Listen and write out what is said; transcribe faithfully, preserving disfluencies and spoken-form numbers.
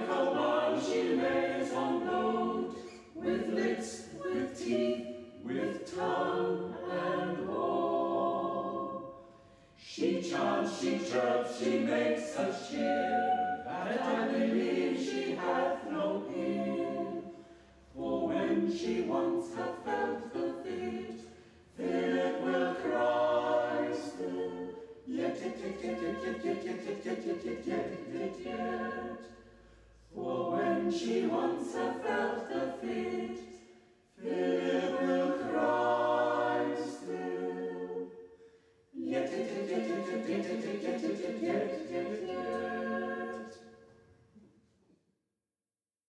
like a wine she lays on load, with lips, with teeth, with tongue and all. She chants, she chirps, she makes such cheer, that I believe she hath no peer. For when she once hath felt the fit, Philip will cry still, yet, yet, yet, yet, yet, yet, yet, yet, yet, yet, yet, yet, yet, yet. For when she once